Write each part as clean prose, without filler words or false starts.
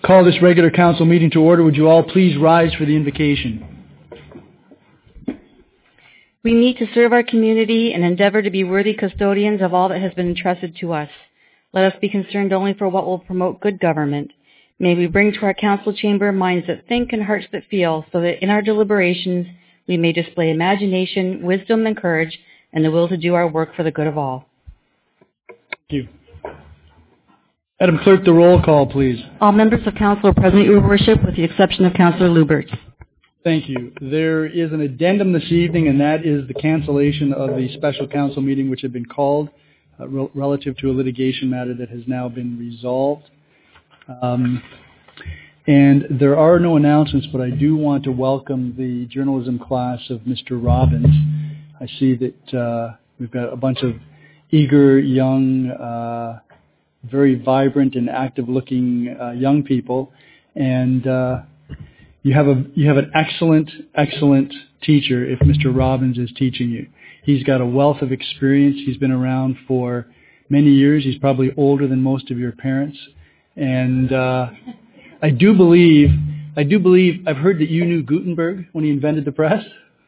call this regular council meeting to order. Would you all please rise for the invocation? We meet to serve our community and endeavor to be worthy custodians of all that has been entrusted to us. Let us be concerned only for what will promote good government. May we bring to our council chamber minds that think and hearts that feel, so that in our deliberations we may display imagination, wisdom, and courage, and the will to do our work for the good of all. Thank you. Madam Clerk, the roll call, please. All members of council are present, your worship, with the exception of Councillor Lubert. Thank you. There is an addendum this evening, and that is the cancellation of the special council meeting which had been called relative to a litigation matter that has now been resolved. And there are no announcements, but I do want to welcome the journalism class of Mr. Robbins. I see that we've got a bunch of eager, young, very vibrant and active-looking young people, and you have an excellent teacher if Mr. Robbins is teaching you. He's got a wealth of experience. He's been around for many years. He's probably older than most of your parents. And I do believe I've heard that you knew Gutenberg when he invented the press.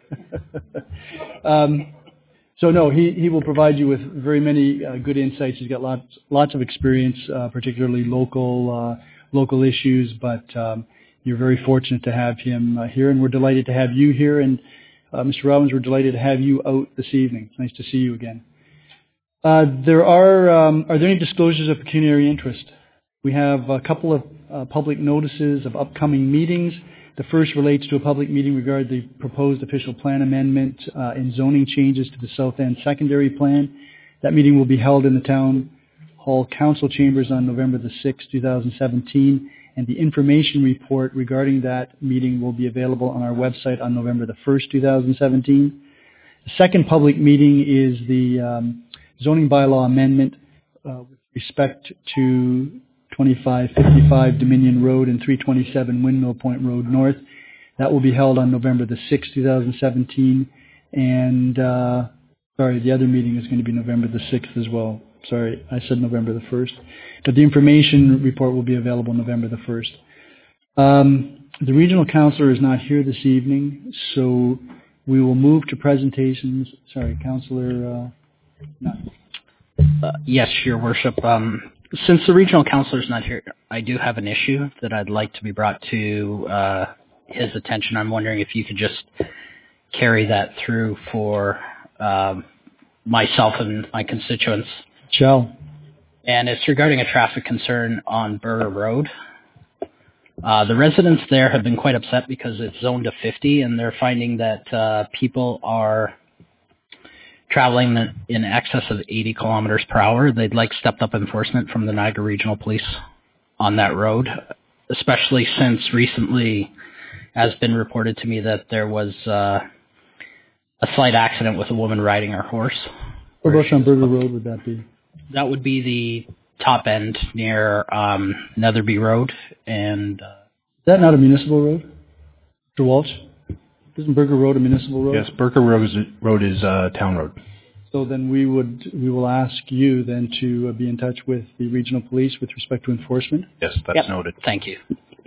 So no, he will provide you with very many good insights. He's got lots of experience, particularly local issues. But you're very fortunate to have him here, and we're delighted to have you here. And Mr. Robbins, we're delighted to have you out this evening. It's nice to see you again. Are there any disclosures of pecuniary interest? We have a couple of public notices of upcoming meetings. The first relates to a public meeting regarding the proposed official plan amendment and zoning changes to the South End secondary plan. That meeting will be held in the Town Hall Council Chambers on November the 6th, 2017, and the information report regarding that meeting will be available on our website on November the 1st, 2017. The second public meeting is the zoning bylaw amendment with respect to 2555 Dominion Road and 327 Windmill Point Road North. That will be held on November the 6th, 2017. And, the other meeting is going to be November the 6th as well. Sorry, I said November the 1st. But the information report will be available November the 1st. The regional councillor is not here this evening, so we will move to presentations. Sorry, Councillor... Yes, Your Worship. Since the regional councillor is not here, I do have an issue that I'd like to be brought to his attention. I'm wondering if you could just carry that through for myself and my constituents. Shall. And it's regarding a traffic concern on Burger Road. The residents there have been quite upset because it's zoned to 50, and they're finding that people are traveling in excess of 80 kilometers per hour. They'd like stepped-up enforcement from the Niagara Regional Police on that road, especially since recently has been reported to me that there was a slight accident with a woman riding her horse. Whereabouts on Burger Road would that be? That would be the top end near Netherby Road. And is that not a municipal road? Mr. Walsh? Isn't Burger Road a municipal road? Yes, Burger Road is a town road. So then we will ask you then to be in touch with the regional police with respect to enforcement? Yes, that's noted. Thank you.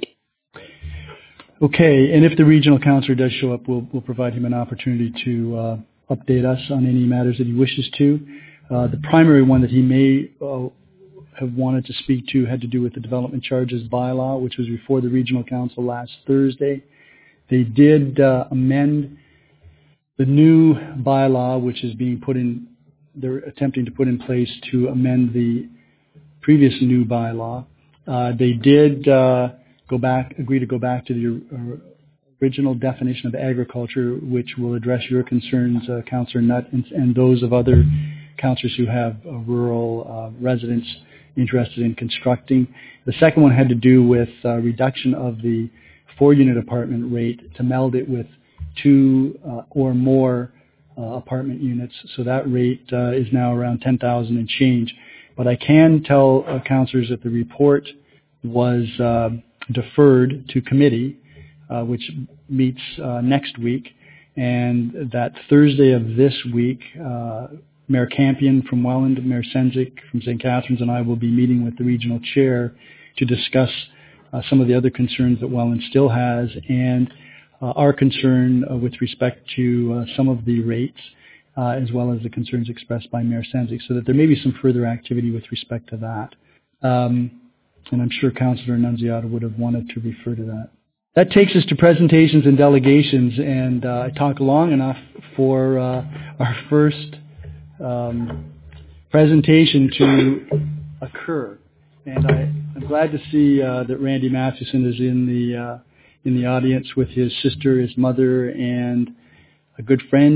Okay, and if the regional councillor does show up, we'll provide him an opportunity to update us on any matters that he wishes to. The primary one that he may have wanted to speak to had to do with the development charges bylaw, which was before the regional council last Thursday. They did amend the new bylaw, which is being put in, they're attempting to put in place to amend the previous new bylaw. They did agree to go back to the original definition of agriculture, which will address your concerns, Councillor Nutt, and those of other councillors who have rural residents interested in constructing. The second one had to do with reduction of the 4-unit apartment rate to meld it with 2 or more apartment units. So that rate is now around 10,000 and change. But I can tell councillors that the report was deferred to committee, which meets next week, and that Thursday of this week, Mayor Campion from Welland, Mayor Senzik from St. Catharines, and I will be meeting with the regional chair to discuss some of the other concerns that Welland still has, and our concern with respect to some of the rates, as well as the concerns expressed by Mayor Sendzik, so that there may be some further activity with respect to that. And I'm sure Councillor Annunziata would have wanted to refer to that. That takes us to presentations and delegations, and I talked long enough for our first presentation to occur. And I'm glad to see that Randy Mathewson is in the audience with his sister, his mother, and a good friend.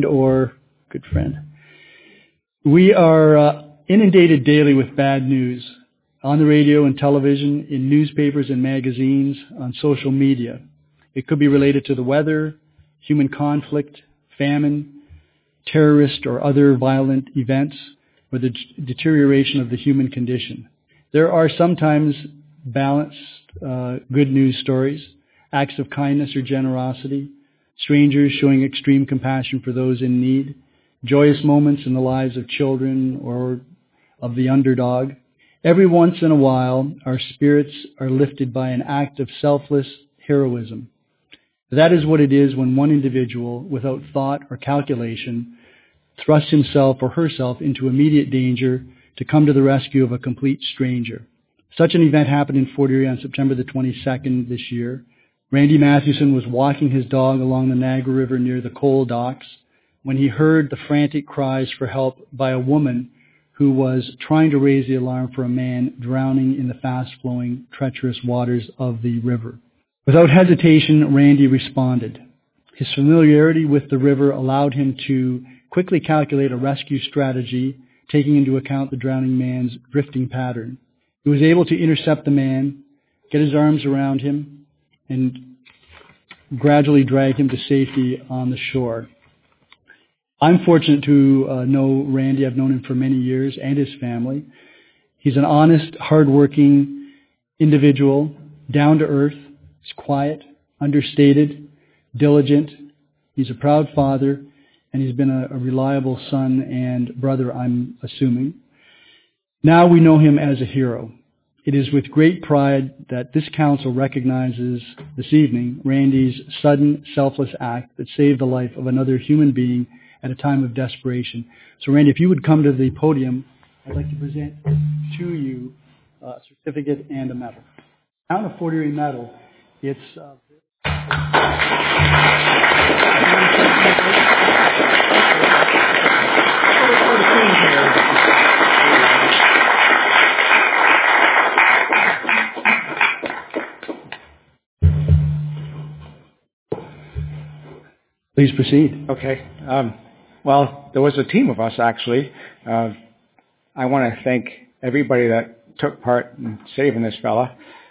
We are inundated daily with bad news on the radio and television, in newspapers and magazines, on social media. It could be related to the weather, human conflict, famine, terrorist or other violent events, or the deterioration of the human condition. There are sometimes balanced good news stories, acts of kindness or generosity, strangers showing extreme compassion for those in need, joyous moments in the lives of children or of the underdog. Every once in a while, our spirits are lifted by an act of selfless heroism. That is what it is when one individual, without thought or calculation, thrusts himself or herself into immediate danger to come to the rescue of a complete stranger. Such an event happened in Fort Erie on September the 22nd this year. Randy Mathewson was walking his dog along the Niagara River near the coal docks when he heard the frantic cries for help by a woman who was trying to raise the alarm for a man drowning in the fast-flowing, treacherous waters of the river. Without hesitation, Randy responded. His familiarity with the river allowed him to quickly calculate a rescue strategy, taking into account the drowning man's drifting pattern. He was able to intercept the man, get his arms around him, and gradually drag him to safety on the shore. I'm fortunate to know Randy. I've known him for many years, and his family. He's an honest, hardworking individual, down to earth. He's quiet, understated, diligent. He's a proud father, and he's been a reliable son and brother, I'm assuming. Now we know him as a hero. It is with great pride that this council recognizes this evening Randy's sudden, selfless act that saved the life of another human being at a time of desperation. So Randy, if you would come to the podium, I'd like to present to you a certificate and a medal. Now the Fort Erie medal, it's Please proceed. Okay. Well, there was a team of us, actually. I want to thank everybody that took part in saving this fella.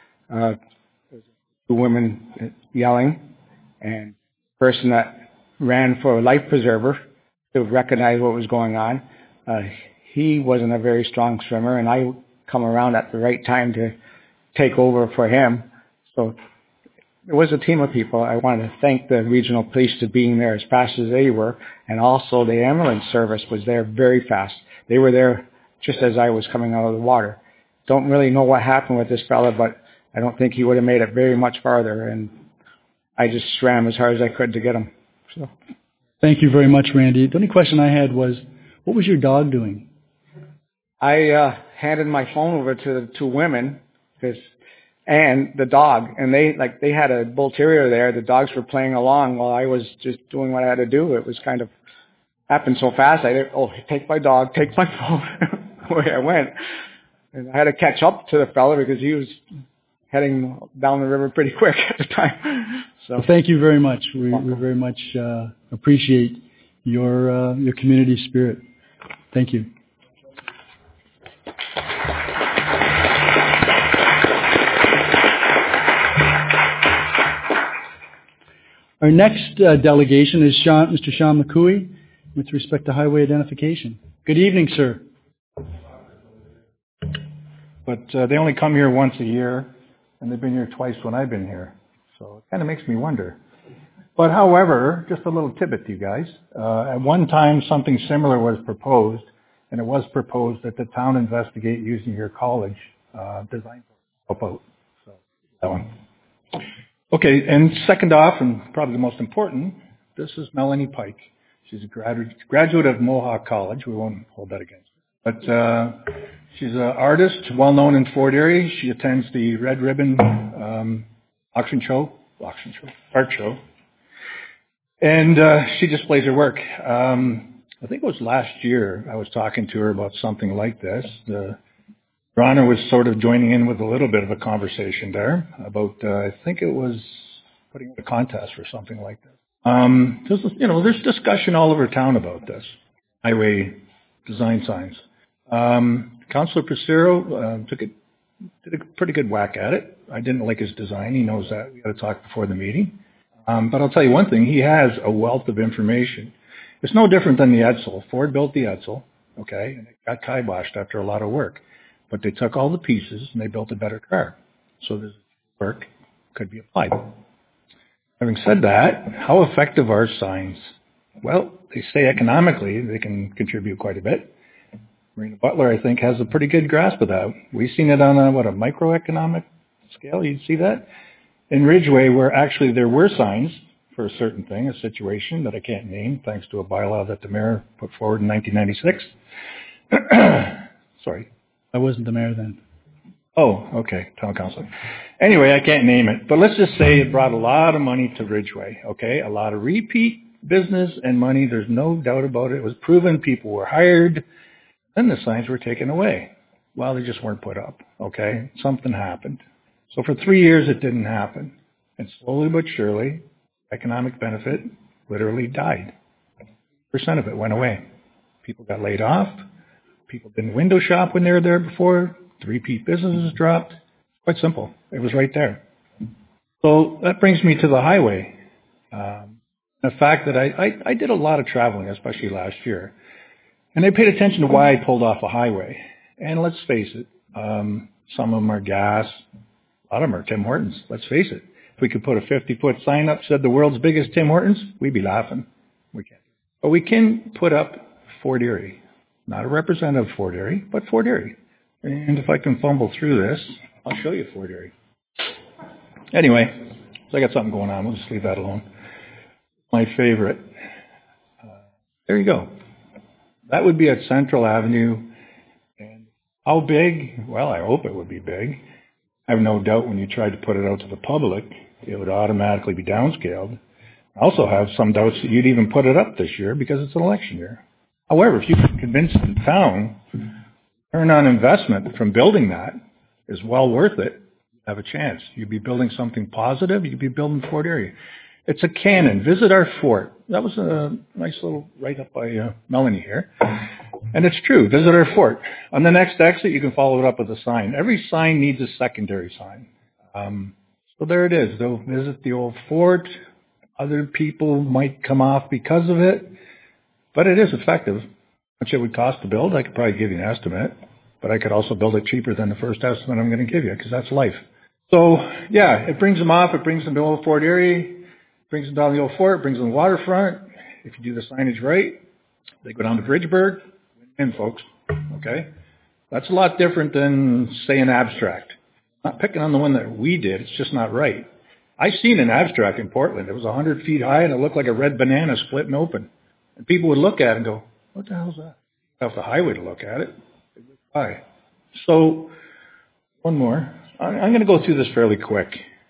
Two women yelling, and a person that ran for a life preserver to recognize what was going on. He wasn't a very strong swimmer, and I come around at the right time to take over for him. So it was a team of people. I wanted to thank the regional police for being there as fast as they were, and also the ambulance service was there very fast. They were there just as I was coming out of the water. Don't really know what happened with this fella, but I don't think he would have made it very much farther, and I just swam as hard as I could to get him. So, thank you very much, Randy. The only question I had was, what was your dog doing? I handed my phone over to the two women, and the dog, and they had a bull terrier there. The dogs were playing along while I was just doing what I had to do. It was kind of happened so fast. I didn't, take my dog, take my phone, away I went. And I had to catch up to the fella because he was heading down the river pretty quick at the time. So well, thank you very much. We very much appreciate your community spirit. Thank you. Our next delegation is Mr. Sean McCooey with respect to highway identification. Good evening, sir. But they only come here once a year, and they've been here twice when I've been here. So it kind of makes me wonder. But however, just a little tidbit to you guys. At one time, something similar was proposed, and it was proposed that the town investigate using your college design to help out. So that one. Okay, and second off, and probably the most important, this is Melanie Pike. She's a graduate of Mohawk College. We won't hold that against her. But she's an artist, well known in Fort Erie. She attends the Red Ribbon art show. And she displays her work. I think it was last year I was talking to her about something like this. Your Honor was sort of joining in with a little bit of a conversation there about, I think it was putting a contest or something like that. There's discussion all over town about this, highway design signs. Councillor Passero did a pretty good whack at it. I didn't like his design. He knows that. We got to talk before the meeting. But I'll tell you one thing. He has a wealth of information. It's no different than the Edsel. Ford built the Edsel, okay, and it got kiboshed after a lot of work. But they took all the pieces and they built a better car. So this work could be applied. Having said that, how effective are signs? Well, they say economically they can contribute quite a bit. Marina Butler, I think, has a pretty good grasp of that. We've seen it on a microeconomic scale. You'd see that. In Ridgeway, where actually there were signs for a certain thing, a situation that I can't name, thanks to a bylaw that the mayor put forward in 1996. Sorry. I wasn't the mayor then. Oh, okay, town councilor. Anyway, I can't name it, but let's just say it brought a lot of money to Ridgeway, okay? A lot of repeat business and money, there's no doubt about it. It was proven, people were hired, then the signs were taken away. Well, they just weren't put up, okay? Something happened. So for 3 years, it didn't happen. And slowly but surely, economic benefit literally died. % of it went away. People got laid off. People didn't window shop when they were there before. The repeat businesses dropped. Quite simple. It was right there. So that brings me to the highway. The fact that I did a lot of traveling, especially last year. And I paid attention to why I pulled off a highway. And let's face it, some of them are gas. A lot of them are Tim Hortons. Let's face it. If we could put a 50-foot sign up, said the world's biggest Tim Hortons, we'd be laughing. We can't. But we can put up Fort Erie. Not a representative of Fort Erie, but Fort Erie. And if I can fumble through this, I'll show you Fort Erie. Anyway, so I got something going on. We'll just leave that alone. My favorite. There you go. That would be at Central Avenue. And how big? Well, I hope it would be big. I have no doubt when you tried to put it out to the public, it would automatically be downscaled. I also have some doubts that you'd even put it up this year because it's an election year. However, if you can convince the town, return on investment from building that is well worth it, you have a chance. You'd be building something positive. You'd be building Fort Erie. It's a cannon. Visit our fort. That was a nice little write-up by Melanie here. And it's true. Visit our fort. On the next exit, you can follow it up with a sign. Every sign needs a secondary sign. So there it is. They'll visit the old fort. Other people might come off because of it. But it is effective. How much it would cost to build, I could probably give you an estimate. But I could also build it cheaper than the first estimate I'm going to give you, because that's life. So, yeah, it brings them off. It brings them to Old Fort Erie. It brings them down the Old Fort. It brings them to the waterfront. If you do the signage right, they go down to Bridgeburg. Win, folks. Okay? That's a lot different than, say, an abstract. I'm not picking on the one that we did. It's just not right. I seen an abstract in Portland. It was 100 feet high, and it looked like a red banana split and open. And people would look at it and go, what the hell is that? Off the highway to look at it. High. So, one more. I'm going to go through this fairly quick.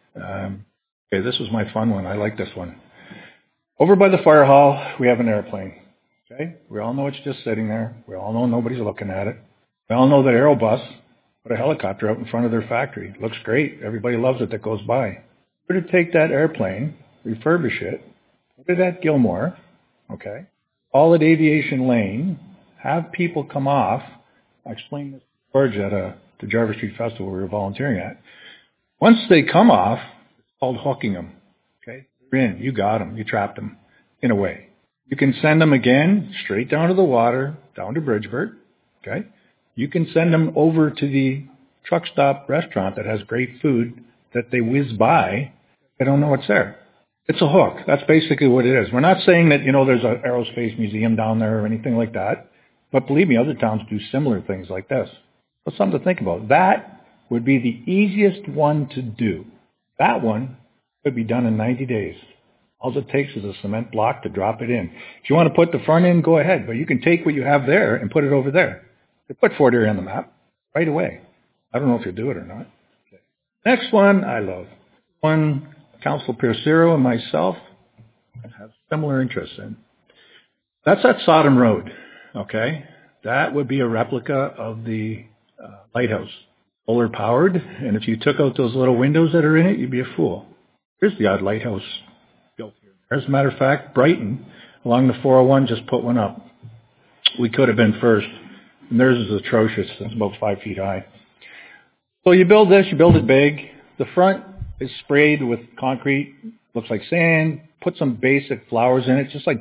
Okay, this was my fun one. I like this one. Over by the fire hall, we have an airplane. Okay? We all know it's just sitting there. We all know nobody's looking at it. We all know that Aerobus put a helicopter out in front of their factory. It looks great. Everybody loves it that goes by. We're to take that airplane, refurbish it, put it at Gilmore, okay? Call it Aviation Lane, have people come off. I explained this to George at the Jarvis Street Festival we were volunteering at. Once they come off, it's called hooking them, okay? They're in. You got them. You trapped them in a way. You can send them again straight down to the water, down to Bridgeburg, okay? You can send them over to the truck stop restaurant that has great food that they whiz by. They don't know what's there. It's a hook. That's basically what it is. We're not saying that, there's an aerospace museum down there or anything like that. But believe me, other towns do similar things like this. So something to think about. That would be the easiest one to do. That one Could be done in 90 days. All it takes is a cement block to drop it in. If you want to put the front in, go ahead. But you can take what you have there and put it over there. They put Fort Erie on the map right away. I don't know if you'll do it or not. Okay. Next one I love. One Councilor Persero and myself have similar interests in. That's at Sodom Road. Okay. That would be a replica of the lighthouse. Solar powered. And if you took out those little windows that are in it, you'd be a fool. Here's the odd lighthouse built here. As a matter of fact, Brighton, along the 401, just put one up. We could have been first. And theirs is atrocious. It's about 5 feet high. So you build this, you build it big. The front is sprayed with concrete. Looks like sand. Put some basic flowers in it, just like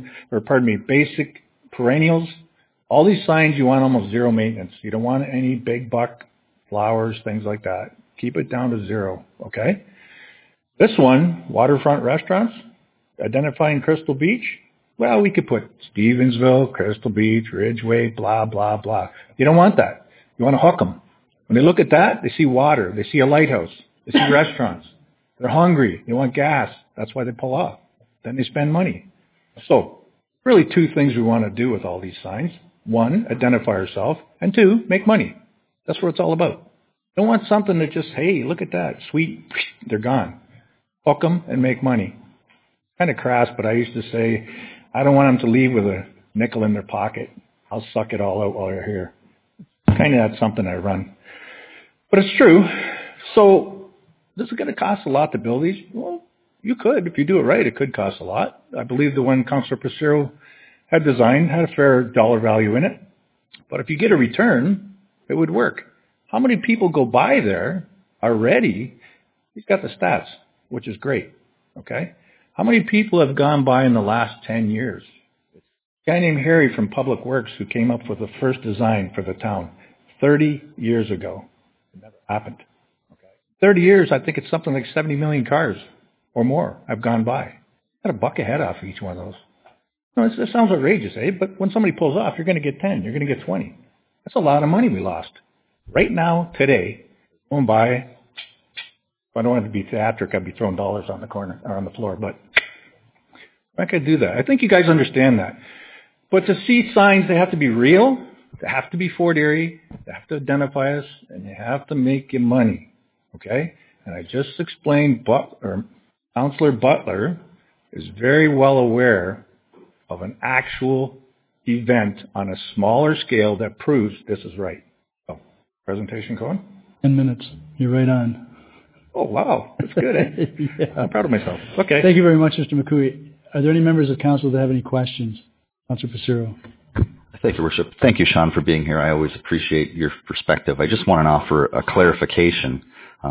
basic perennials. All these signs, you want almost zero maintenance. You don't want any big buck flowers, things like that. Keep it down to zero, okay? This one, waterfront restaurants, identifying Crystal Beach. Well, we could put Stevensville, Crystal Beach, Ridgeway, blah, blah, blah. You don't want that. You want to hook them. When they look at that, they see water. They see a lighthouse. They see restaurants. They're hungry. They want gas. That's why they pull off. Then they spend money. So, really two things we want to do with all these signs. One, identify ourselves. And two, make money. That's what it's all about. Don't want something that just, hey, look at that. Sweet. They're gone. Hook them and make money. Kind of crass, but I used to say, I don't want them to leave with a nickel in their pocket. I'll suck it all out while they're here. Kind of that's something I run. But it's true. So, this is going to cost a lot to build these. Well, you could. If you do it right, it could cost a lot. I believe the one Councilor Persero had designed had a fair dollar value in it. But if you get a return, it would work. How many people go by there already? He's got the stats, which is great. Okay? How many people have gone by in the last 10 years? A guy named Harry from Public Works who came up with the first design for the town 30 years ago. It never happened. Okay? 30 years, I think it's something like 70 million cars or more have gone by. Got $1 a head off each one of those. No, it sounds outrageous, eh? But when somebody pulls off, you're going to get 10. You're going to get 20. That's a lot of money we lost. Right now, today, going by, if I don't want to be theatric, I'd be throwing dollars on the corner or on the floor, but I'm not going to do that. I think you guys understand that. But to see signs, they have to be real. They have to be Fort Erie. They have to identify us, and they have to make you money. Okay? And I just explained Councillor Butler is very well aware of an actual event on a smaller scale that proves this is right. So, presentation going? 10 minutes. You're right on. Oh, wow. That's good, eh? Yeah. I'm proud of myself. Okay. Thank you very much, Mr. McCooey. Are there any members of council that have any questions? Councillor Persero. Thank you, Worship. Thank you, Sean, for being here. I always appreciate your perspective. I just want to offer a clarification.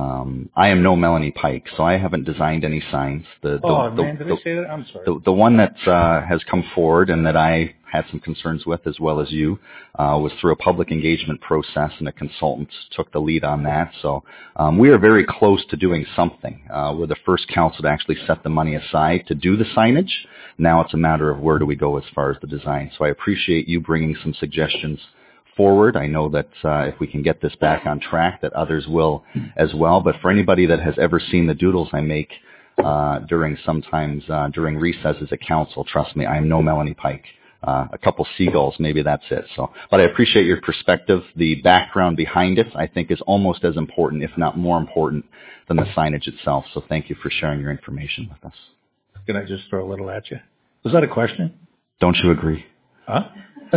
I am no Melanie Pike, so I haven't designed any signs. Did I say that? I'm sorry. The one that has come forward and that I had some concerns with, as well as you, was through a public engagement process, and a consultant took the lead on that. So we are very close to doing something. We're the first council to actually set the money aside to do the signage. Now it's a matter of where do we go as far as the design. So I appreciate you bringing some suggestions forward. I know that if we can get this back on track, that others will as well. But for anybody that has ever seen the doodles I make during recesses at council, trust me, I am no Melanie Pike. A couple seagulls, maybe that's it. So, but I appreciate your perspective. The background behind it, I think, is almost as important, if not more important, than the signage itself. So thank you for sharing your information with us. Can I just throw a little at you? Was that a question? Don't you agree? Huh? Oh,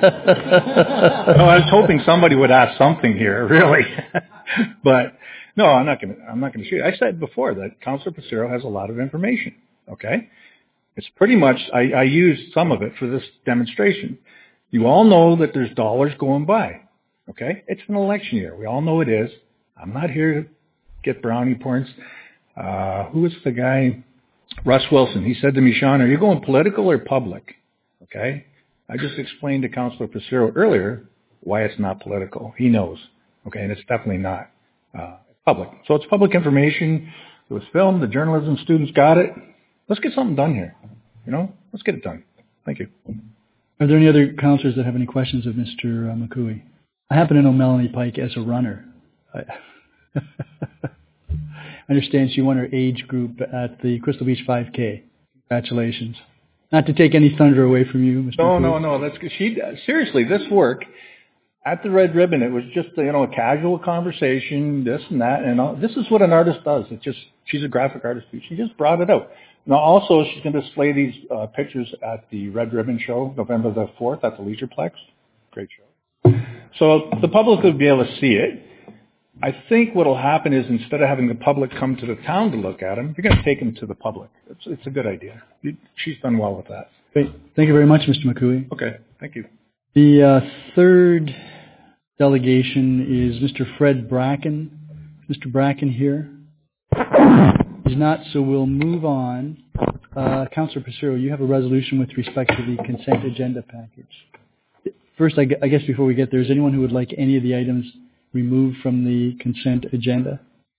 I was hoping somebody would ask something here, really. But no, I'm not going to shoot. I said before that Councilor Persero has a lot of information. Okay, it's pretty much I used some of it for this demonstration. You all know that there's dollars going by. Okay, it's an election year. We all know it is. I'm not here to get brownie points. Who was the guy? Russ Wilson. He said to me, Sean, are you going political or public? Okay. I just explained to Councilor Persero earlier why it's not political. He knows. Okay. And it's definitely not public. So it's public information. It was filmed. The journalism students got it. Let's get something done here. Let's get it done. Thank you. Are there any other councillors that have any questions of Mr. McCooey? I happen to know Melanie Pike as a runner. understand she won her age group at the Crystal Beach 5K. Congratulations. Not to take any thunder away from you, Mr. McCool. No. That's good. Seriously, this work at the Red Ribbon, it was just a casual conversation, this and that, and all. This is what an artist does. She's a graphic artist too. She just brought it out. Now, also, she's going to display these pictures at the Red Ribbon Show, November the 4th at the Leisureplex. Great show. So the public will be able to see it. I think what will happen is instead of having the public come to the town to look at them, you're going to take them to the public. It's a good idea. She's done well with that. Great. Thank you very much, Mr. McCooey. Okay. Thank you. The third delegation is Mr. Fred Bracken. Is Mr. Bracken here? He's not, so we'll move on. Councillor Passero, you have a resolution with respect to the consent agenda package. First, I guess before we get there, is anyone who would like any of the items removed from the consent agenda?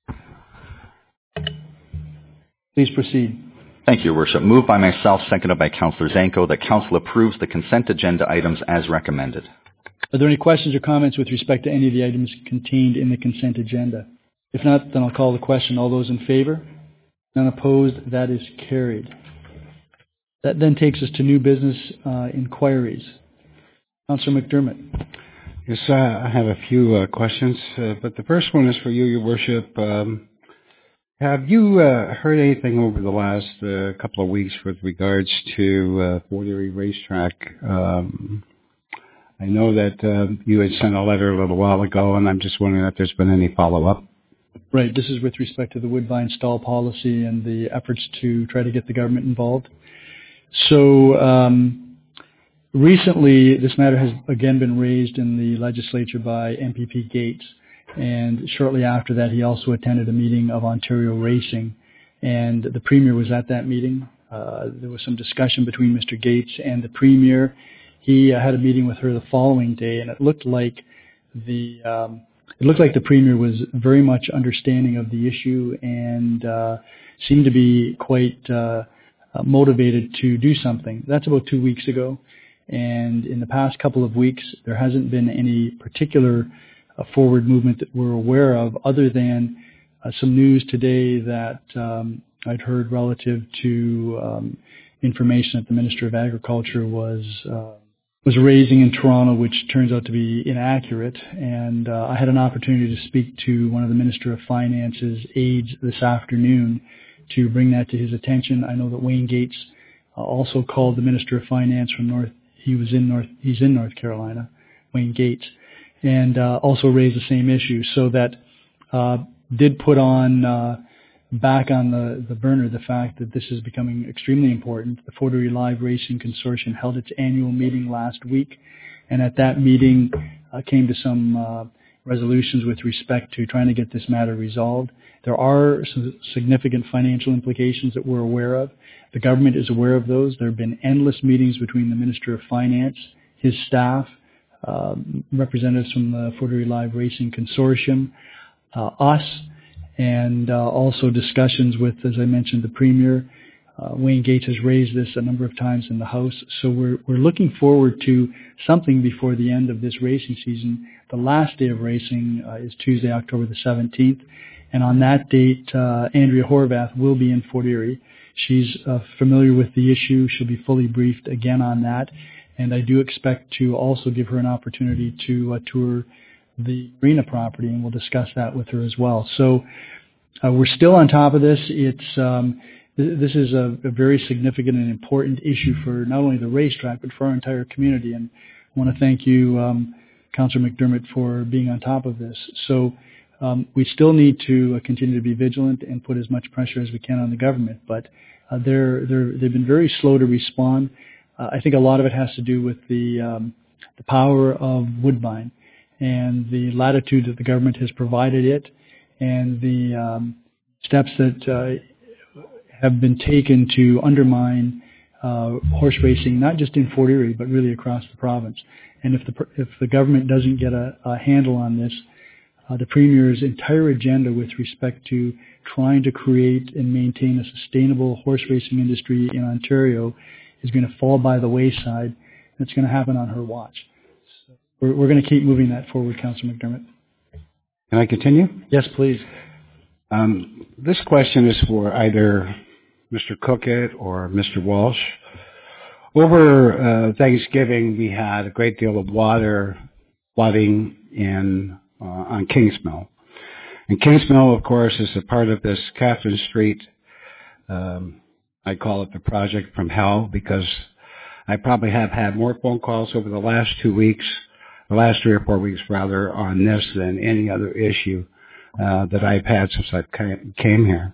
Please proceed. Thank you, Your Worship. Moved by myself, seconded by Councillor Zanko, that Council approves the consent agenda items as recommended. Are there any questions or comments with respect to any of the items contained in the consent agenda? If not, then I'll call the question. All those in favor? None opposed? That is carried. That then takes us to new business inquiries. Councillor McDermott. Yes, I have a few questions, but the first one is for you, Your Worship. Have you heard anything over the last couple of weeks with regards to Fort Erie Racetrack? I know that you had sent a letter a little while ago, and I'm just wondering if there's been any follow-up. Right. This is with respect to the Woodbine stall policy and the efforts to try to get the government involved. So recently, this matter has again been raised in the legislature by MPP Gates. And shortly after that, he also attended a meeting of Ontario Racing. And the Premier was at that meeting. There was some discussion between Mr. Gates and the Premier. He had a meeting with her the following day, and it looked like the Premier was very much understanding of the issue and seemed to be quite motivated to do something. That's about 2 weeks ago. And in the past couple of weeks, there hasn't been any particular forward movement that we're aware of, other than some news today that I'd heard relative to information that the Minister of Agriculture was raising in Toronto, which turns out to be inaccurate. And I had an opportunity to speak to one of the Minister of Finance's aides this afternoon to bring that to his attention. I know that Wayne Gates also called the Minister of Finance from he's in North Carolina, Wayne Gates, and also raised the same issue. So that did put on back on the burner the fact that this is becoming extremely important. The Fort Erie Live Racing Consortium held its annual meeting last week, and at that meeting came to some resolutions with respect to trying to get this matter resolved. There are some significant financial implications that we're aware of. The government is aware of those. There have been endless meetings between the Minister of Finance, his staff, representatives from the Fort Erie Live Racing Consortium, us, and also discussions with, as I mentioned, the Premier. Wayne Gates has raised this a number of times in the House. So we're looking forward to something before the end of this racing season. The last day of racing is Tuesday, October the 17th. And on that date, Andrea Horvath will be in Fort Erie. She's familiar with the issue. She'll be fully briefed again on that. And I do expect to also give her an opportunity to tour the marina property, and we'll discuss that with her as well. So we're still on top of this. This is a very significant and important issue for not only the racetrack, but for our entire community. And I want to thank you, Councillor McDermott, for being on top of this. So we still need to continue to be vigilant and put as much pressure as we can on the government. But they've been very slow to respond. I think a lot of it has to do with the power of Woodbine and the latitude that the government has provided it, and the steps that have been taken to undermine horse racing, not just in Fort Erie, but really across the province. And if the government doesn't get a handle on this, the Premier's entire agenda with respect to trying to create and maintain a sustainable horse racing industry in Ontario is going to fall by the wayside, and it's going to happen on her watch. So we're going to keep moving that forward, Councillor McDermott. Can I continue? Yes, please. This question is for either Mr. Cookett or Mr. Walsh. Over Thanksgiving, we had a great deal of water flooding on Kingsmill. And Kingsmill, of course, is a part of this Catherine Street. I call it the project from hell because I probably have had more phone calls over the last 2 weeks, the last 3 or 4 weeks rather, on this than any other issue that I've had since I came here.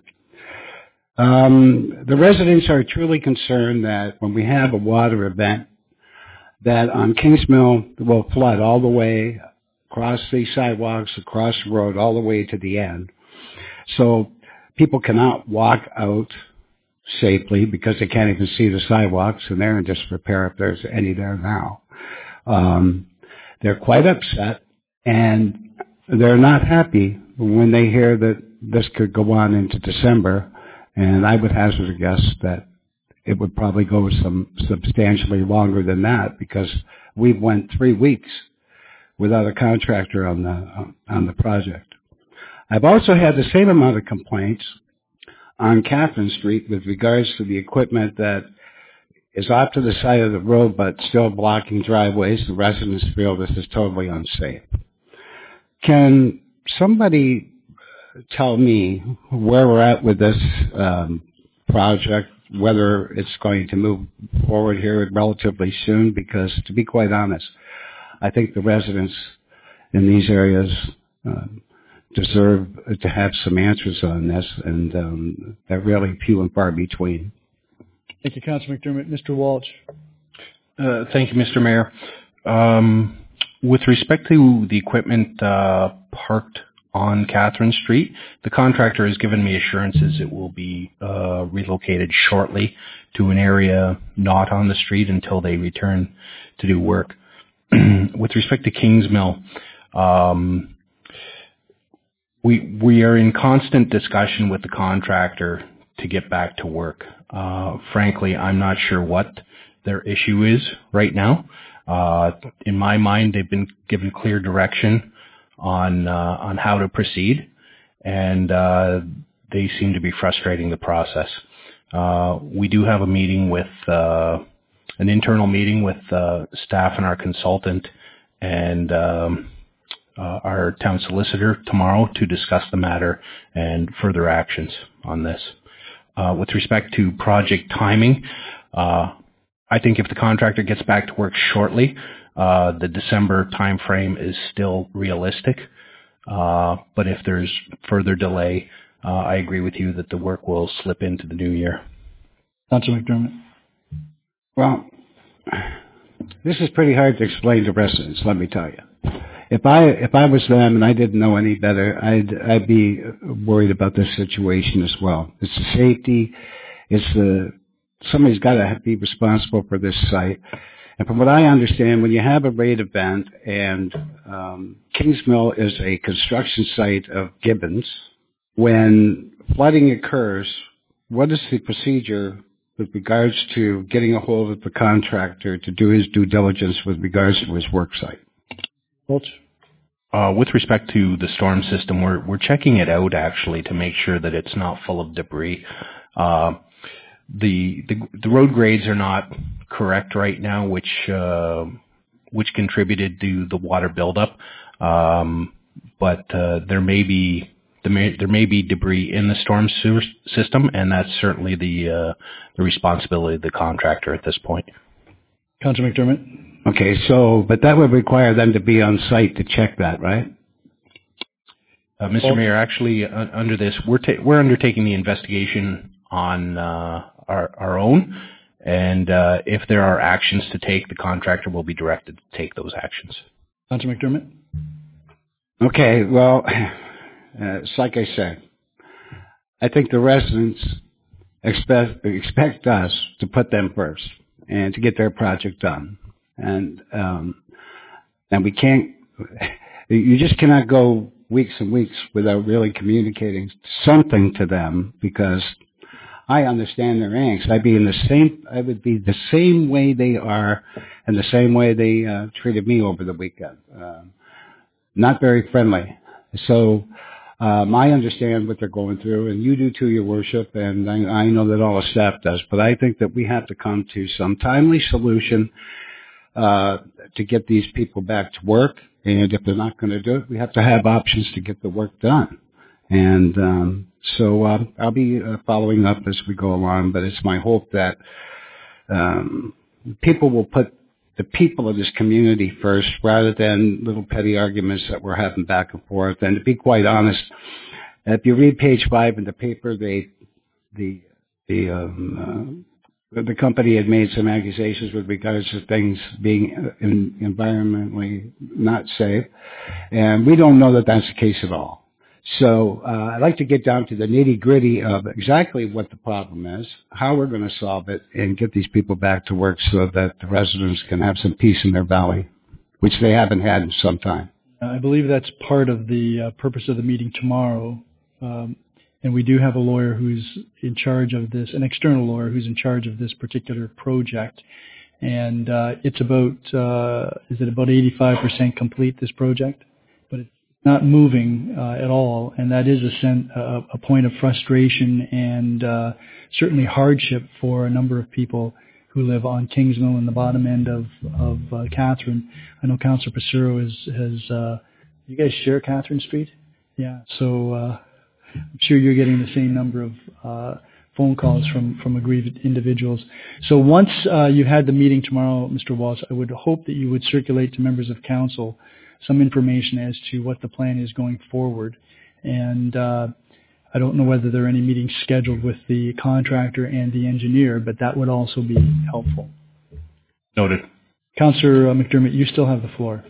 The residents are truly concerned that when we have a water event, that on Kingsmill will flood all the way across the sidewalks, across the road, all the way to the end. So people cannot walk out safely because they can't even see the sidewalks, and they're in disrepair if there's any there now. They're quite upset, and they're not happy when they hear that this could go on into December, and I would hazard a guess that it would probably go substantially longer than that because we've went 3 weeks without a contractor on the project. I've also had the same amount of complaints on Catherine Street with regards to the equipment that is off to the side of the road but still blocking driveways. The residents feel this is totally unsafe. Can somebody tell me where we're at with this project, whether it's going to move forward here relatively soon? Because to be quite honest, I think the residents in these areas deserve to have some answers on this, and they're really few and far between. Thank you, Councilor McDermott. Mr. Walsh. Thank you, Mr. Mayor. With respect to the equipment parked on Catherine Street, the contractor has given me assurances it will be relocated shortly to an area not on the street until they return to do work. With respect to Kingsmill, we are in constant discussion with the contractor to get back to work. Frankly, I'm not sure what their issue is right now. In my mind, they've been given clear direction on how to proceed, and they seem to be frustrating the process. We do have a meeting with an internal meeting with staff and our consultant and our town solicitor tomorrow to discuss the matter and further actions on this. With respect to project timing, I think if the contractor gets back to work shortly, the December timeframe is still realistic. But if there's further delay, I agree with you that the work will slip into the new year. Councilor McDermott. Well, this is pretty hard to explain to residents, let me tell you. If I was them and I didn't know any better, I'd be worried about this situation as well. It's the safety. Somebody's got to be responsible for this site. And from what I understand, when you have a raid event, and Kingsmill is a construction site of Gibbons, when flooding occurs, what is the procedure with regards to getting a hold of the contractor to do his due diligence with regards to his work site? With respect to the storm system, we're checking it out actually to make sure that it's not full of debris. The road grades are not correct right now, which contributed to the water buildup. But there may be debris in the storm sewer system, and that's certainly the responsibility of the contractor at this point. Councilor McDermott. Okay, but that would require them to be on site to check that, right? Mr. Mayor, actually, under this, we're undertaking the investigation on our own, and if there are actions to take, the contractor will be directed to take those actions. Councilor McDermott. Okay, well, it's like I said, I think the residents expect us to put them first and to get their project done. And we can't, you just cannot go weeks and weeks without really communicating something to them, because I understand their angst. I would be the same way they are and the same way they treated me over the weekend. Not very friendly. So I understand what they're going through, and you do too, Your Worship, and I know that all the staff does, but I think that we have to come to some timely solution to get these people back to work, and if they're not going to do it, we have to have options to get the work done. And so I'll be following up as we go along, but it's my hope that people will put the people of this community first rather than little petty arguments that we're having back and forth. And to be quite honest, if you read page 5 in the paper, the company had made some accusations with regards to things being environmentally not safe, and we don't know that that's the case at all. So I'd like to get down to the nitty-gritty of exactly what the problem is, how we're going to solve it, and get these people back to work so that the residents can have some peace in their valley, which they haven't had in some time. I believe that's part of the purpose of the meeting tomorrow. And we do have a lawyer who's in charge of this, an external lawyer who's in charge of this particular project. And it's about, is it about 85% complete, this project? But it's not moving at all. And that is a point of frustration and certainly hardship for a number of people who live on Kingsmill in the bottom end of Catherine. I know Councillor Passero has you guys share Catherine Street? Yeah. So I'm sure you're getting the same number of phone calls from aggrieved individuals. So once you've had the meeting tomorrow, Mr. Walsh, I would hope that you would circulate to members of council some information as to what the plan is going forward. And I don't know whether there are any meetings scheduled with the contractor and the engineer, but that would also be helpful. Noted. Councillor McDermott, you still have the floor.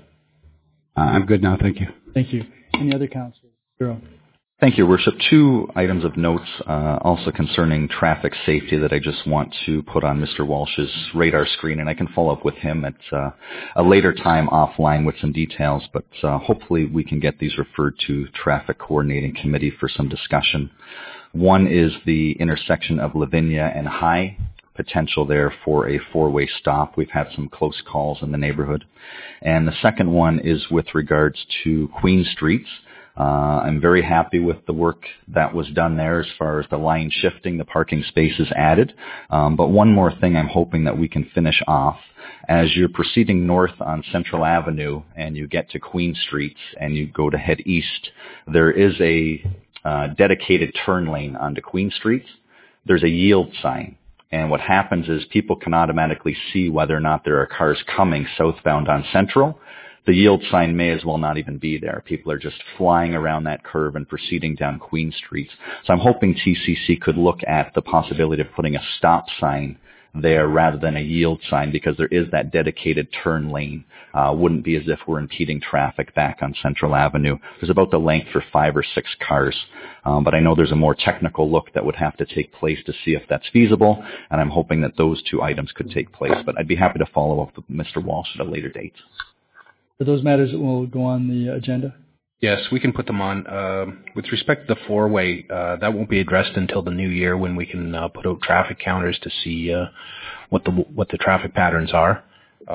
I'm good now, thank you. Thank you. Any other councillors? Bureau. Thank you, Your Worship. 2 items of notes also concerning traffic safety that I just want to put on Mr. Walsh's radar screen, and I can follow up with him at a later time offline with some details, but hopefully we can get these referred to Traffic Coordinating Committee for some discussion. One is the intersection of Lavinia and High, potential there for a 4-way stop. We've had some close calls in the neighborhood. And the second one is with regards to Queen Streets. I'm very happy with the work that was done there as far as the line shifting, the parking spaces added. But one more thing I'm hoping that we can finish off. As you're proceeding north on Central Avenue and you get to Queen Street and you go to head east, there is a dedicated turn lane onto Queen Street. There's a yield sign. And what happens is people can automatically see whether or not there are cars coming southbound on Central. The yield sign may as well not even be there. People are just flying around that curve and proceeding down Queen Street. So I'm hoping TCC could look at the possibility of putting a stop sign there rather than a yield sign, because there is that dedicated turn lane. Wouldn't be as if we're impeding traffic back on Central Avenue. There's about the length for 5 or 6 cars. But I know there's a more technical look that would have to take place to see if that's feasible, and I'm hoping that those 2 items could take place. But I'd be happy to follow up with Mr. Walsh at a later date. Are those matters that will go on the agenda? Yes, we can put them on. With respect to the 4-way, that won't be addressed until the new year when we can put out traffic counters to see what the traffic patterns are.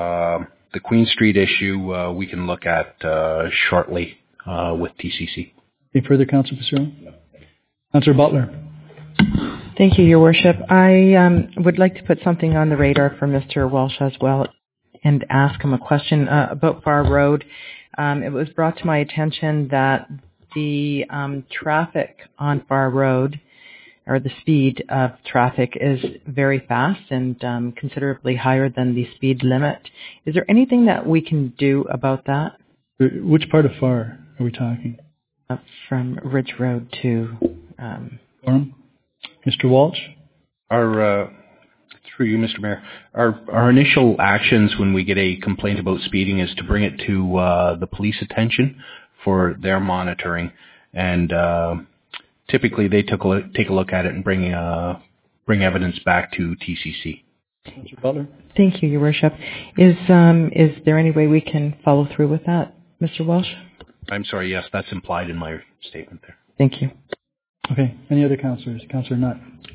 The Queen Street issue we can look at shortly with TCC. Any further, Councillor Passero? No. Councillor Butler. Thank you, Your Worship. I would like to put something on the radar for Mr. Walsh as well and ask him a question about Far Road. It was brought to my attention that the traffic on Far Road, or the speed of traffic, is very fast and considerably higher than the speed limit. Is there anything that we can do about that? Which part of Far are we talking? From Ridge Road to... Forum? Mr. Walsh? Through you, Mr. Mayor, our initial actions when we get a complaint about speeding is to bring it to the police attention for their monitoring, and typically they take a look at it and bring evidence back to TCC. Mr. Butler? Thank you, Your Worship. Is there any way we can follow through with that, Mr. Walsh? I'm sorry, yes, that's implied in my statement there. Thank you. Okay. Any other councillors? Councillor Nutt.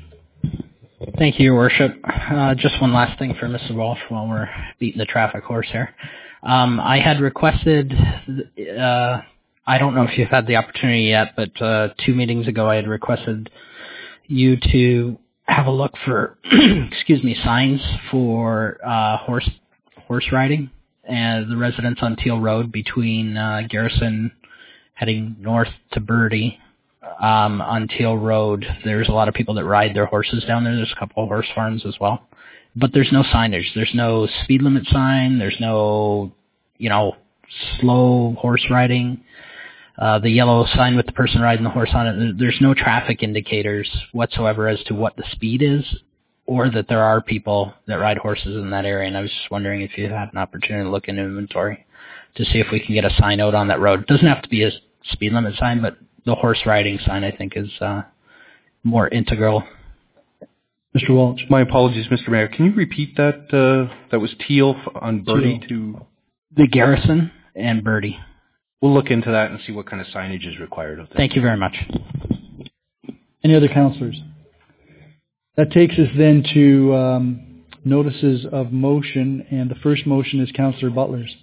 Thank you, Your Worship. Just one last thing for Mr. Walsh while we're beating the traffic horse here. I had requested I don't know if you've had the opportunity yet, but 2 meetings ago I had requested you to have a look for, signs for horse riding, and the residents on Teal Road between Garrison heading north to Birdie. On Teal Road, there's a lot of people that ride their horses down there. There's a couple of horse farms as well. But there's no signage. There's no speed limit sign. There's no, slow horse riding. The yellow sign with the person riding the horse on it. There's no traffic indicators whatsoever as to what the speed is, or that there are people that ride horses in that area. And I was just wondering if you had an opportunity to look into inventory to see if we can get a sign out on that road. It doesn't have to be a speed limit sign, but the horse riding sign, I think, is more integral. Mr. Walsh. My apologies, Mr. Mayor. Can you repeat that? That was Teal on Birdie to... The Garrison and Birdie. We'll look into that and see what kind of signage is required of that. Thank you very much. Any other councillors? That takes us then to notices of motion, and the first motion is Councillor Butler's.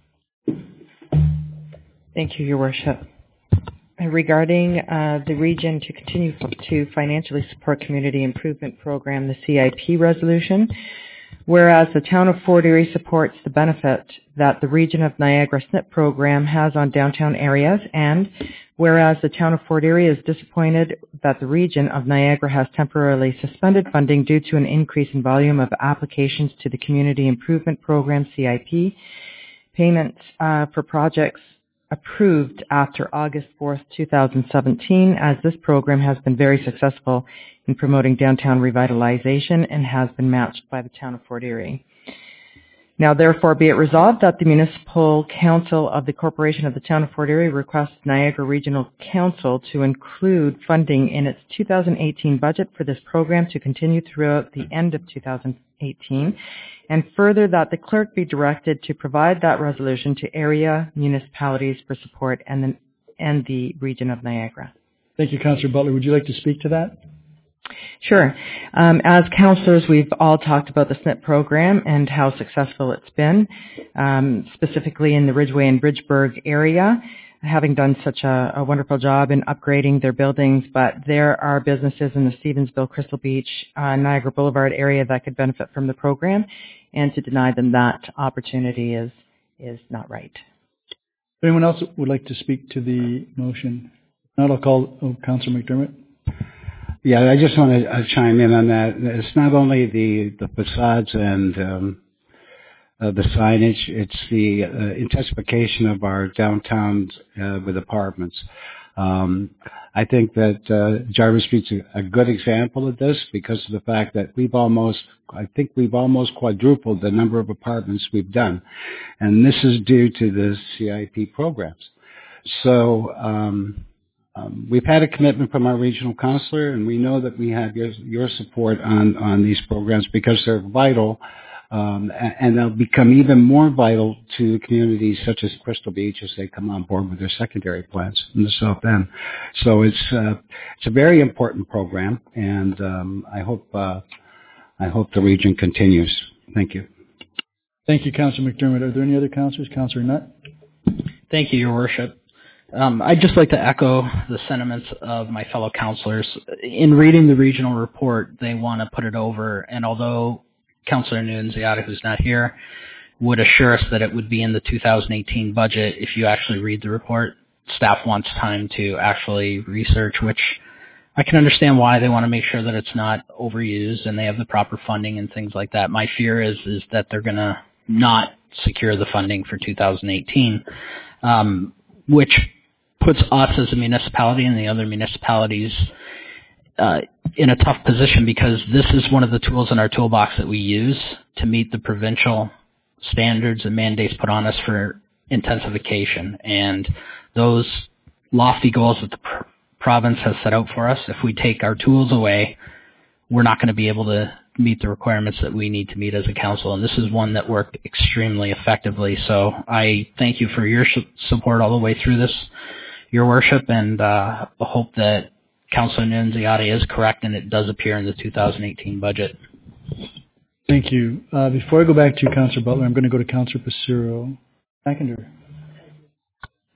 Thank you, Your Worship. Regarding the region to continue to financially support community improvement program, the CIP resolution, whereas the town of Fort Erie supports the benefit that the region of Niagara SNP program has on downtown areas, and whereas the town of Fort Erie is disappointed that the region of Niagara has temporarily suspended funding due to an increase in volume of applications to the community improvement program, CIP, payments for projects approved after August 4th, 2017, as this program has been very successful in promoting downtown revitalization and has been matched by the town of Fort Erie. Now, therefore, be it resolved that the Municipal Council of the Corporation of the Town of Fort Erie requests Niagara Regional Council to include funding in its 2018 budget for this program to continue throughout the end of 2018, and further that the clerk be directed to provide that resolution to area municipalities for support and the region of Niagara. Thank you, Councillor Butler. Would you like to speak to that? Sure. As councillors, we've all talked about the SNP program and how successful it's been, specifically in the Ridgeway and Bridgeburg area, having done such a wonderful job in upgrading their buildings. But there are businesses in the Stevensville, Crystal Beach, Niagara Boulevard area that could benefit from the program, and to deny them that opportunity is not right. Anyone else would like to speak to the motion? If not, I'll call Councillor McDermott. Yeah, I just want to chime in on that. It's not only the facades and the signage, it's the intensification of our downtowns with apartments. I think that Jarvis Street's a good example of this because of the fact that we've almost quadrupled the number of apartments we've done. And this is due to the CIP programs. So, we've had a commitment from our regional councillor, and we know that we have your support on these programs because they're vital, and they'll become even more vital to communities such as Crystal Beach as they come on board with their secondary plans in the South End. So it's a very important program, and I hope the region continues. Thank you. Thank you, Councillor McDermott. Are there any other councillors? Councillor Nutt. Thank you, Your Worship. I'd just like to echo the sentiments of my fellow councillors. In reading the regional report, they want to put it over, and although Councillor Nunziata, who's not here, would assure us that it would be in the 2018 budget, if you actually read the report, staff wants time to actually research, which I can understand why they want to make sure that it's not overused and they have the proper funding and things like that. My fear is that they're going to not secure the funding for 2018, which puts us as a municipality and the other municipalities in a tough position because this is one of the tools in our toolbox that we use to meet the provincial standards and mandates put on us for intensification. And those lofty goals that the province has set out for us, if we take our tools away, we're not going to be able to meet the requirements that we need to meet as a council. And this is one that worked extremely effectively. So I thank you for your support all the way through this, Your Worship, and hope that Councillor Nunziata is correct and it does appear in the 2018 budget. Thank you. Before I go back to Councillor Butler, I'm going to go to Councillor Passero. Seconder.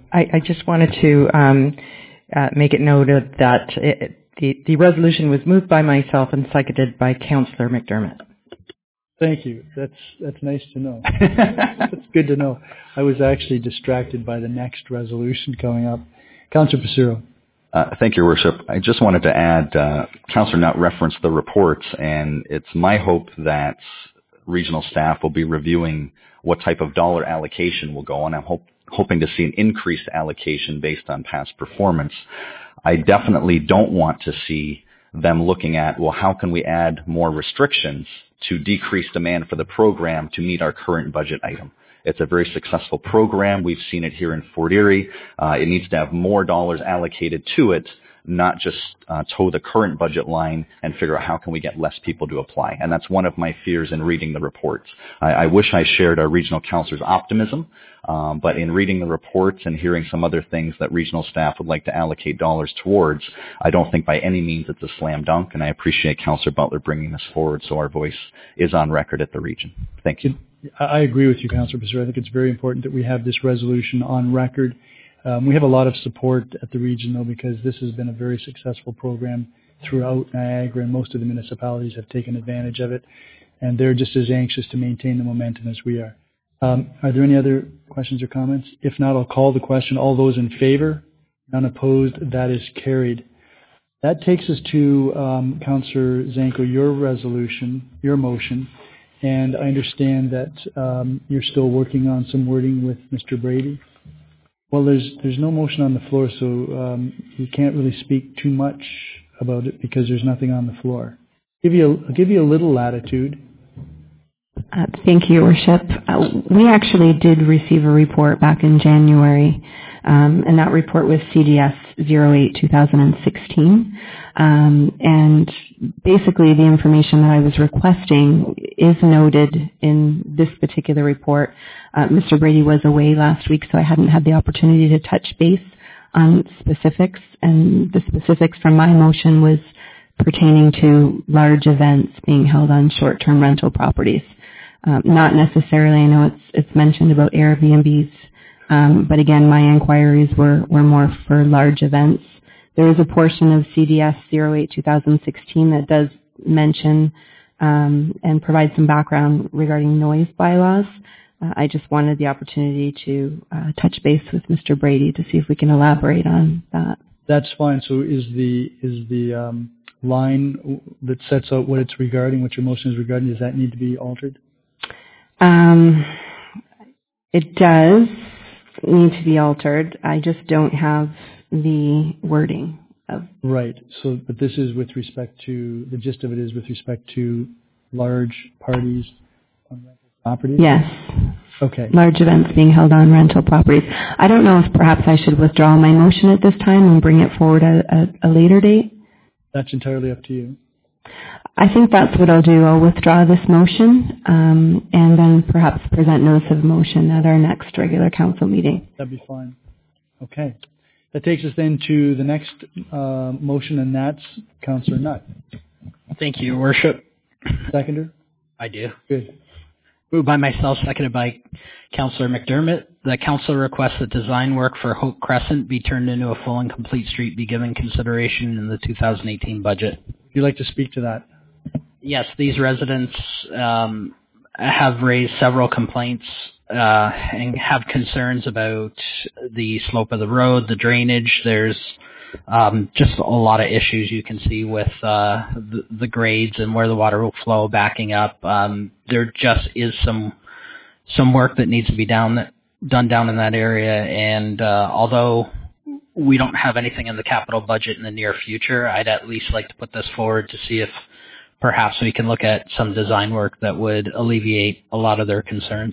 I just wanted to make it noted that the resolution was moved by myself and seconded by Councillor McDermott. Thank you. That's nice to know. That's good to know. I was actually distracted by the next resolution coming up. Councillor Passero. Thank you, Your Worship. I just wanted to add, Councillor Nutt referenced the reports, and it's my hope that regional staff will be reviewing what type of dollar allocation will go on. I'm hoping to see an increased allocation based on past performance. I definitely don't want to see them looking at, well, how can we add more restrictions to decrease demand for the program to meet our current budget item. It's a very successful program. We've seen it here in Fort Erie. It needs to have more dollars allocated to it, not just toe the current budget line and figure out how can we get less people to apply. And that's one of my fears in reading the reports. I wish I shared our regional councillor's optimism, but in reading the reports and hearing some other things that regional staff would like to allocate dollars towards, I don't think by any means it's a slam dunk, and I appreciate Councillor Butler bringing this forward so our voice is on record at the region. Thank you. I agree with you, Councillor Passero. I think it's very important that we have this resolution on record. We have a lot of support at the region, though, because this has been a very successful program throughout Niagara, and most of the municipalities have taken advantage of it, and they're just as anxious to maintain the momentum as we are. Are there any other questions or comments? If not, I'll call the question. All those in favor? None opposed? That is carried. That takes us to Councillor Zanko, your resolution, your motion, and I understand that you're still working on some wording with Mr. Brady. Well, there's no motion on the floor, so you can't really speak too much about it because there's nothing on the floor. I'll give you a little latitude. Thank you, Your Worship. We actually did receive a report back in January, and that report was CDS 08-2016. And basically the information that I was requesting is noted in this particular report. Mr. Brady was away last week, so I hadn't had the opportunity to touch base on specifics, and the specifics from my motion was pertaining to large events being held on short-term rental properties. Not necessarily, I know it's mentioned about Airbnbs, but again, my inquiries were more for large events. There is a portion of CDS 08-2016 that does mention and provide some background regarding noise bylaws. I just wanted the opportunity to touch base with Mr. Brady to see if we can elaborate on that. That's fine. So is the line that sets out what it's regarding, what your motion is regarding, does that need to be altered? It does need to be altered. I just don't have the wording of. Right. So, but this is with respect to, the gist of it is with respect to large parties on rental properties? Yes. Okay. Large events being held on rental properties. I don't know if perhaps I should withdraw my motion at this time and bring it forward at a later date. That's entirely up to you. I think that's what I'll do. I'll withdraw this motion and then perhaps present notice of motion at our next regular council meeting. That'd be fine. Okay. That takes us then to the next motion, and that's Councillor Nutt. Thank you, Your Worship. Seconder? I do. Good. Moved by myself, seconded by Councillor McDermott. The council requests that design work for Hope Crescent be turned into a full and complete street be given consideration in the 2018 budget. Would you like to speak to that? Yes, these residents have raised several complaints and have concerns about the slope of the road, the drainage. There's just a lot of issues you can see with the grades and where the water will flow backing up. There just is some work that needs to be done down in that area, and although we don't have anything in the capital budget in the near future, I'd at least like to put this forward to see if perhaps we can look at some design work that would alleviate a lot of their concerns.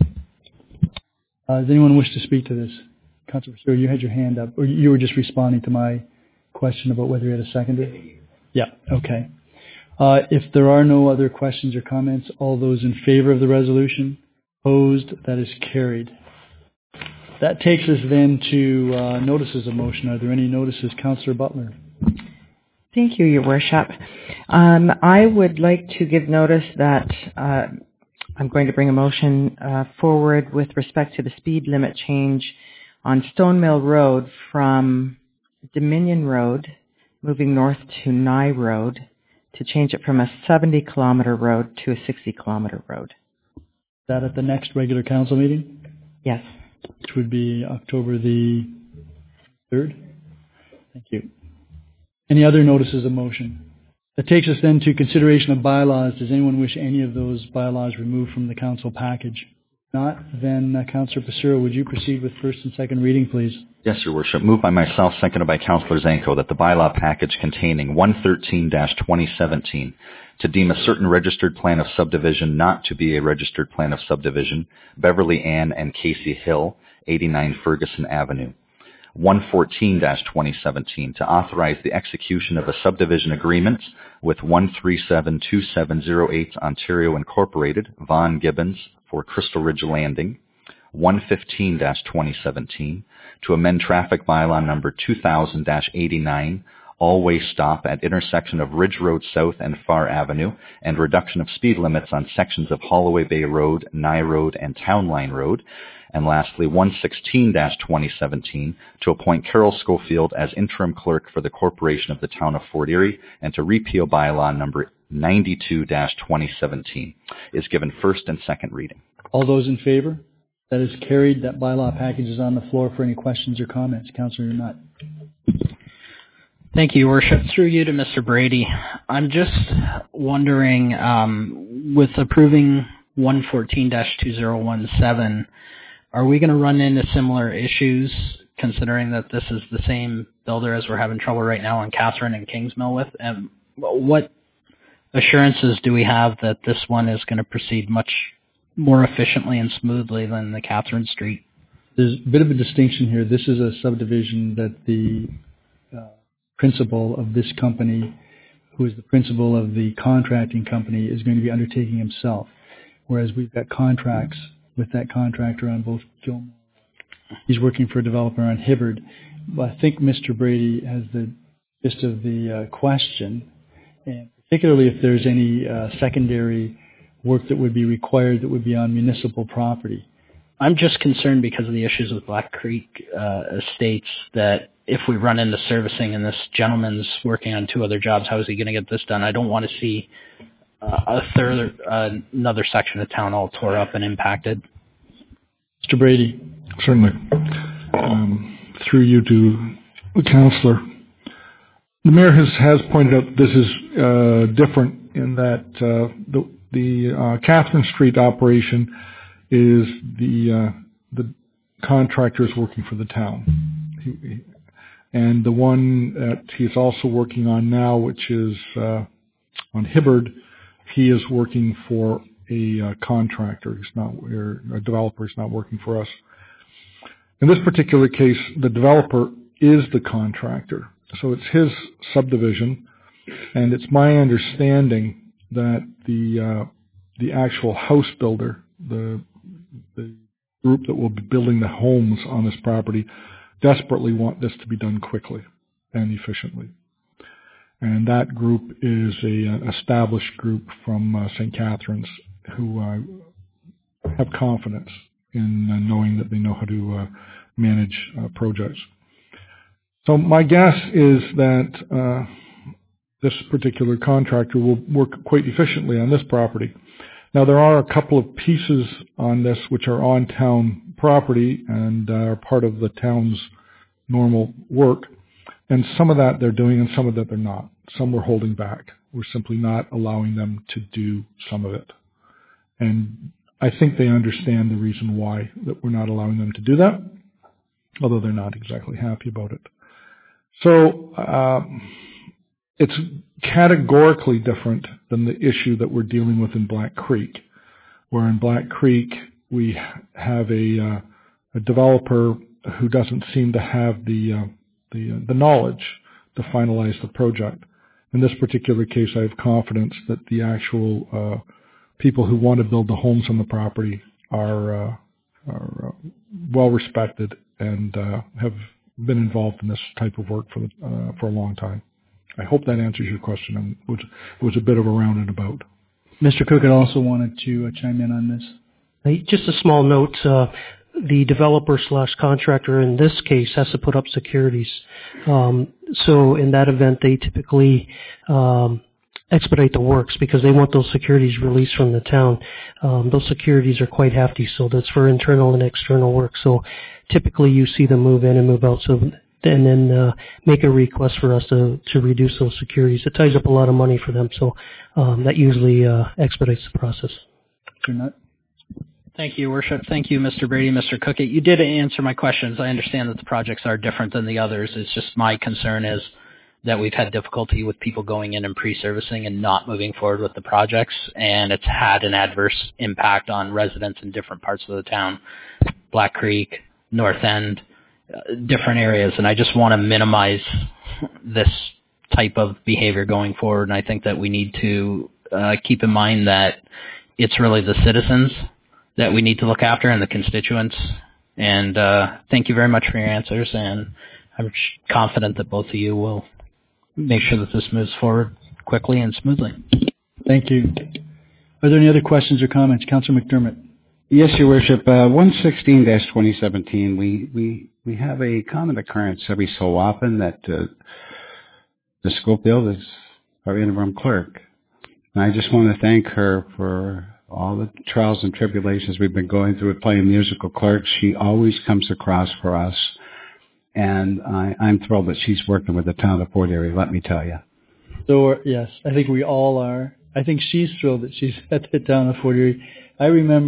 Does anyone wish to speak to this? Councillor Passero, you had your hand up, or you were just responding to my question about whether you had a seconder? Yeah, okay. If there are no other questions or comments, all those in favor of the resolution? Opposed? That is carried. That takes us then to notices of motion. Are there any notices? Councillor Butler. Thank you, Your Worship. I would like to give notice that I'm going to bring a motion forward with respect to the speed limit change on Stone Mill Road from Dominion Road, moving north to Nye Road, to change it from a 70-kilometer road to a 60-kilometer road. Is that at the next regular council meeting? Yes. Which would be October the 3rd? Thank you. Any other notices of motion? That takes us then to consideration of bylaws. Does anyone wish any of those bylaws removed from the council package? If not, then Councillor Passero, would you proceed with first and second reading, please? Yes, Your Worship. Moved by myself, seconded by Councillor Zanko, that the bylaw package containing 113-2017 to deem a certain registered plan of subdivision not to be a registered plan of subdivision, Beverly Ann and Casey Hill, 89 Ferguson Avenue. 114-2017 to authorize the execution of a subdivision agreement with 1372708 Ontario Incorporated, Vaughan Gibbons, for Crystal Ridge Landing. 115-2017 to amend traffic bylaw number 2000-89, all-way stop at intersection of Ridge Road South and Far Avenue, and reduction of speed limits on sections of Holloway Bay Road, Nye Road, and Town Line Road. And lastly, 116-2017 to appoint Carol Schofield as interim clerk for the Corporation of the Town of Fort Erie, and to repeal bylaw number 92-2017 is given first and second reading. All those in favor? That is carried. That bylaw package is on the floor for any questions or comments. Councillor Nutt. Thank you, Your Worship. Through you to Mr. Brady. I'm just wondering, with approving 114-2017, are we going to run into similar issues, considering that this is the same builder as we're having trouble right now on Catherine and Kingsmill with? And what assurances do we have that this one is going to proceed much more efficiently and smoothly than the Catherine Street? There's a bit of a distinction here. This is a subdivision that the principal of this company, who is the principal of the contracting company, is going to be undertaking himself, whereas we've got contracts with that contractor on both Gilmore. He's working for a developer on Hibbard. But I think Mr. Brady has the gist of the question, and particularly if there's any secondary work that would be required that would be on municipal property. I'm just concerned because of the issues with Black Creek Estates, that if we run into servicing and this gentleman's working on 2 other jobs, how is he going to get this done? I don't want to see another section of town all tore up and impacted. Mr. Brady. Certainly. Through you to the councillor. The mayor has pointed out this is different in that the Catherine Street operation is the contractor is working for the town. And the one that he's also working on now, which is on Hibbard, he is working for a contractor. He's not a developer. He's not working for us. In this particular case, the developer is the contractor, so it's his subdivision, and it's my understanding that the actual house builder, the group that will be building the homes on this property, desperately want this to be done quickly and efficiently. And that group is an established group from St. Catharines who have confidence in knowing that they know how to manage projects. So my guess is that this particular contractor will work quite efficiently on this property. Now, there are a couple of pieces on this which are on town property and are part of the town's normal work. And some of that they're doing and some of that they're not. Some we're holding back. We're simply not allowing them to do some of it. And I think they understand the reason why that we're not allowing them to do that, although they're not exactly happy about it. So it's categorically different than the issue that we're dealing with in Black Creek, where in Black Creek we have a developer who doesn't seem to have the knowledge to finalize the project. In this particular case, I have confidence that the actual people who want to build the homes on the property are well respected and have been involved in this type of work for a long time. I hope that answers your question. And it was a bit of a roundabout. Mr. Cook had also wanted to chime in on this. Just a small note. the developer / contractor in this case has to put up securities. So in that event, they typically expedite the works because they want those securities released from the town. Those securities are quite hefty, so that's for internal and external work. So typically you see them move in and move out, so and then make a request for us to reduce those securities. It ties up a lot of money for them, so that usually expedites the process. Thank you, Your Worship. Thank you, Mr. Brady, Mr. Cookett. You did answer my questions. I understand that the projects are different than the others. It's just my concern is that we've had difficulty with people going in and pre-servicing and not moving forward with the projects, and it's had an adverse impact on residents in different parts of the town, Black Creek, North End, different areas, and I just want to minimize this type of behavior going forward, and I think that we need to keep in mind that it's really the citizens that we need to look after and the constituents, and thank you very much for your answers, and I'm confident that both of you will make sure that this moves forward quickly and smoothly. Thank you. Are there any other questions or comments? Councillor McDermott. Yes, Your Worship. 116-2017, we have a common occurrence every so often that the Schofield is our interim clerk. And I just want to thank her for all the trials and tribulations we've been going through with playing musical clerks. She always comes across for us. And I'm thrilled that she's working with the town of Fort Erie, let me tell you. So, yes, I think we all are. I think she's thrilled that she's at the town of Fort Erie. I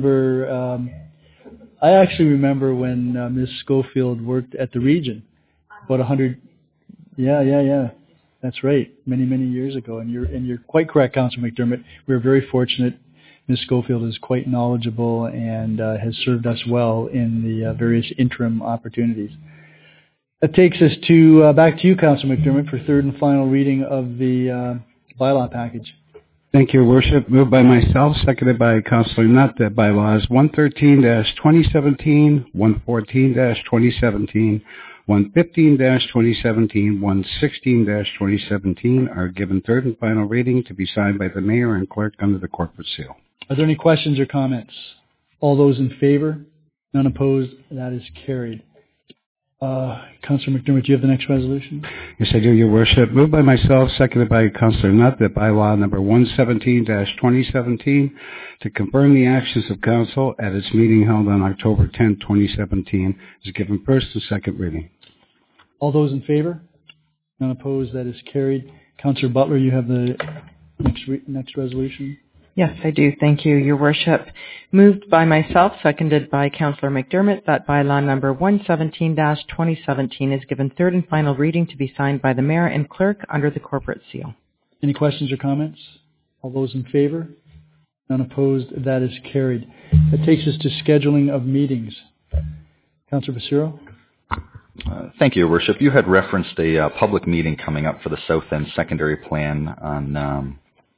actually remember when Ms. Schofield worked at the Region, about 100. Yeah. That's right, many years ago. And you're quite correct, Councillor McDermott. We're very fortunate. Ms. Schofield is quite knowledgeable and has served us well in the various interim opportunities. That takes us to back to you, Councillor McDermott, for third and final reading of the bylaw package. Thank you, Your Worship. Moved by myself, seconded by Councillor Nutt, that bylaws 113-2017, 114-2017, 115-2017, 116-2017 are given third and final reading to be signed by the Mayor and Clerk under the corporate seal. Are there any questions or comments? All those in favor? None opposed? That is carried. Councillor McDermott, do you have the next resolution? Yes, I do, Your Worship. Moved by myself, seconded by Councillor Nutt, that bylaw number 117-2017 to confirm the actions of Council at its meeting held on October 10, 2017 is given first and second reading. All those in favor? None opposed? That is carried. Councillor Butler, you have the next resolution? Yes, I do. Thank you, Your Worship. Moved by myself, seconded by Councillor McDermott, that bylaw number 117-2017 is given third and final reading to be signed by the Mayor and Clerk under the corporate seal. Any questions or comments? All those in favor? None opposed? That is carried. That takes us to scheduling of meetings. Councillor Basiro? Thank you, Your Worship. You had referenced a public meeting coming up for the South End Secondary Plan on...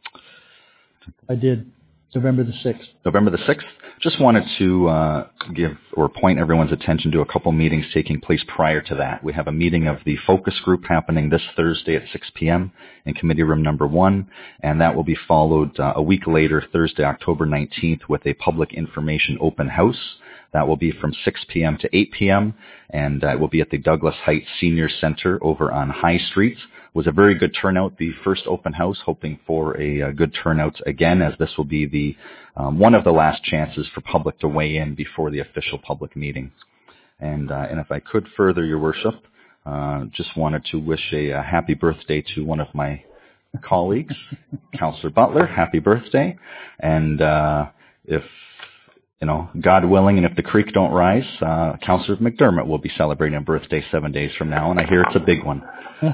I did. November the 6th. November the 6th. Just wanted to give or point everyone's attention to a couple meetings taking place prior to that. We have a meeting of the focus group happening this Thursday at 6 p.m. in committee room number 1, and that will be followed a week later, Thursday, October 19th, with a public information open house. That will be from 6 p.m. to 8 p.m., and it will be at the Douglas Heights Senior Center over on High Street. It was a very good turnout, the first open house, hoping for a good turnout again, as this will be the one of the last chances for public to weigh in before the official public meeting. And if I could further, Your Worship, just wanted to wish a happy birthday to one of my colleagues, Councillor Butler. Happy birthday. And if... God willing, and if the creek don't rise, Councillor McDermott will be celebrating a birthday 7 days from now, and I hear it's a big one.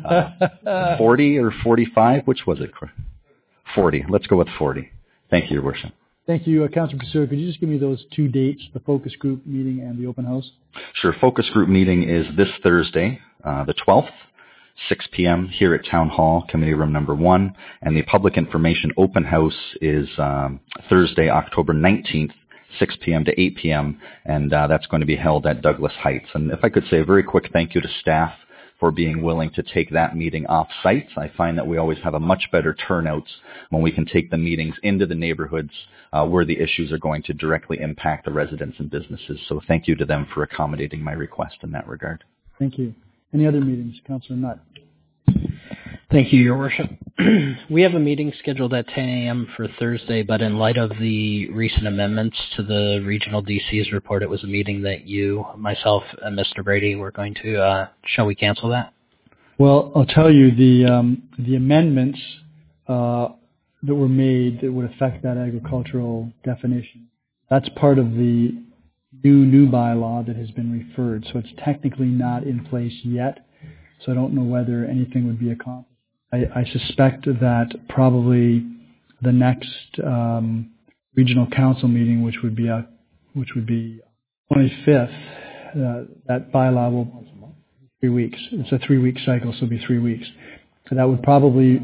40 or 45? Which was it? 40. Let's go with 40. Thank you, Your Worship. Thank you. Councillor Basiro, could you just give me those two dates, the focus group meeting and the open house? Sure. Focus group meeting is this Thursday, the 12th. 6 p.m. here at Town Hall, committee room number 1, and the public information open house is Thursday, October 19th, 6 p.m. to 8 p.m., and that's going to be held at Douglas Heights. And if I could say a very quick thank you to staff for being willing to take that meeting off-site. I find that we always have a much better turnout when we can take the meetings into the neighborhoods where the issues are going to directly impact the residents and businesses. So thank you to them for accommodating my request in that regard. Thank you. Any other meetings? Councillor Nutt. Thank you, Your Worship. We have a meeting scheduled at 10 a.m. for Thursday, but in light of the recent amendments to the Regional DC's report, it was a meeting that you, myself, and Mr. Brady were going to, shall we cancel that? Well, I'll tell you, the amendments that were made that would affect that agricultural definition, that's part of the new bylaw that has been referred, so it's technically not in place yet, so I don't know whether anything would be accomplished. I suspect that probably the next regional council meeting, which would be 25th, that bylaw will 3 weeks. It's a 3-week cycle, so it'll be 3 weeks. So that will probably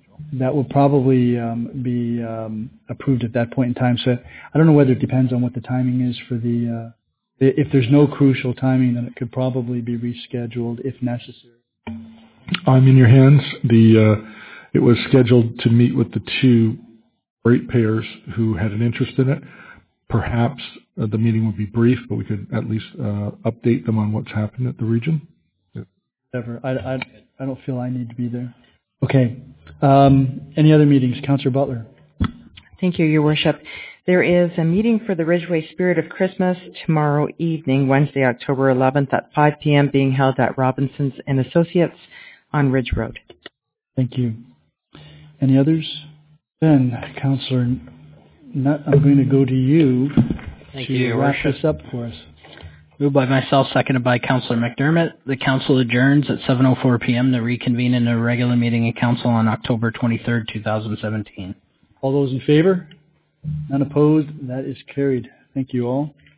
be approved at that point in time. So I don't know whether it depends on what the timing is for the. If there's no crucial timing, then it could probably be rescheduled if necessary. I'm in your hands. It was scheduled to meet with the 2 ratepayers who had an interest in it. Perhaps the meeting would be brief, but we could at least update them on what's happened at the region. Whatever. I don't feel I need to be there. Okay. Any other meetings? Councillor Butler. Thank you, Your Worship. There is a meeting for the Ridgeway Spirit of Christmas tomorrow evening, Wednesday, October 11th at 5 p.m. being held at Robinson's and Associates on Ridge Road. Thank you. Any others? Then, Councillor Nutt, I'm going to go to you to wrap this up for us. Moved by myself, seconded by Councillor McDermott. The council adjourns at 7:04 p.m. to reconvene in a regular meeting of council on October 23rd, 2017. All those in favor? None opposed? That is carried. Thank you all.